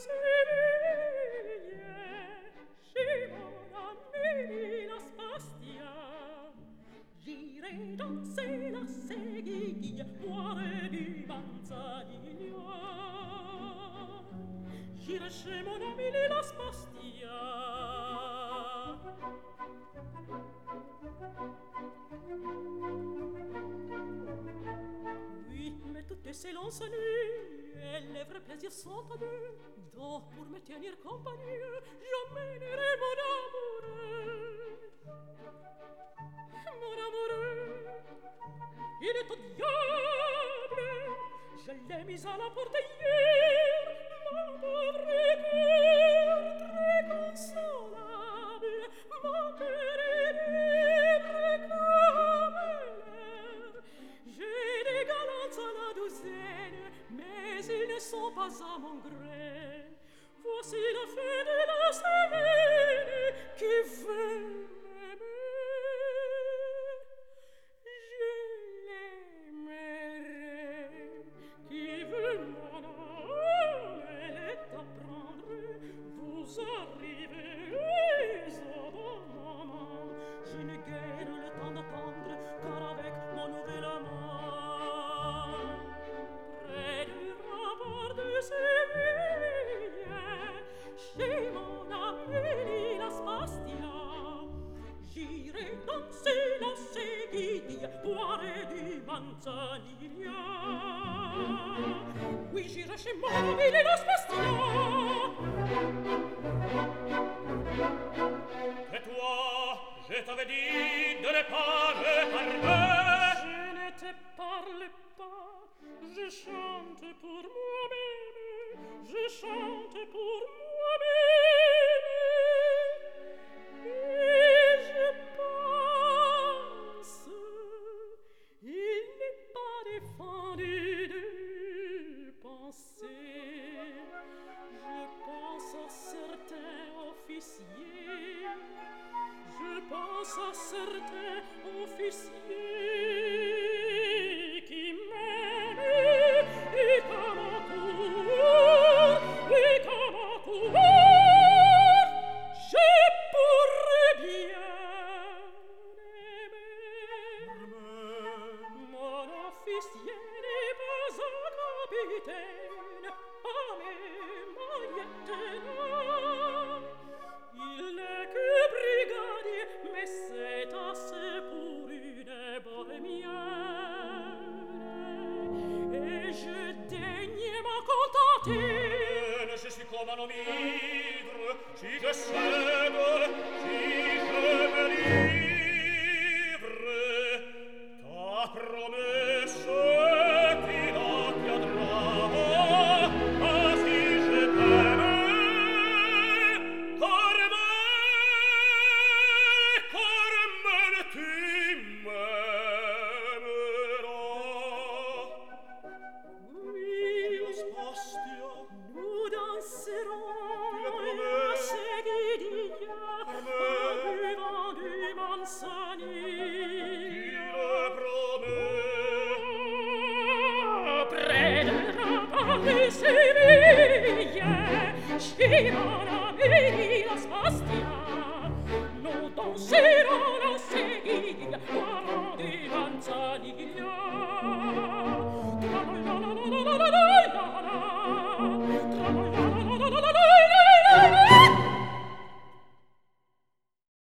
Séville, chez mon ami la Spastia. J'irai danser la Séguille, boire du Manzanillo. J'irai chez mon ami la Spastia. Oui, mais toutes ces longues nuits, et les vrais plaisirs sont à deux. Donc, pour me tenir compagnie, j'emmènerai mon amoureux. Mon amoureux, il est au diable. Je l'ai mis à la porte hier, mon pauvre cœur très consolable. Mon cœur est libre comme l'air. J'ai des galantes à la douzaine, mais ils ne sont pas à mon gré. Voici la fin de la semaine qui veut m'aimer. Je l'aimerai. Qui veut mon âme, elle est à prendre. Vous arrivez au bon moment. Je n'ai guère le temps d'attendre, car avec mon nouvel amant, près du rempart de Séville, chez mon ami la Spastia, j'irai danser la Séguille, boire du Manzanilla. Oui, j'irai chez mon ami la Spastia. Et toi, je t'avais dit de ne pas me parler. Je ne te parle pas, je chante pour moi-même, je chante pour moi-même. Et je pense, il n'est pas défendu de penser. Je pense à certains officiers, je pense à certains officiers qui m'aiment et qu'à mon tour, je pourrais bien aimer. Mon officier n'est pas un capitaine, ah mais mon lieutenant. Il n'est que brigadier, mais c'est assez pour une bohémienne. Et je daigne m'en contenter. Je suis comme un homme ivre, si je cède, si je me livre. Ta promesse qui l'attiendra. Ah, si je t'aime, Carmen, tu m'aimeras. Oui, Spastia, nous danserons tu le promets? la Séguille en buvant du Manzanillo. Près de la porte de Séville, chez mon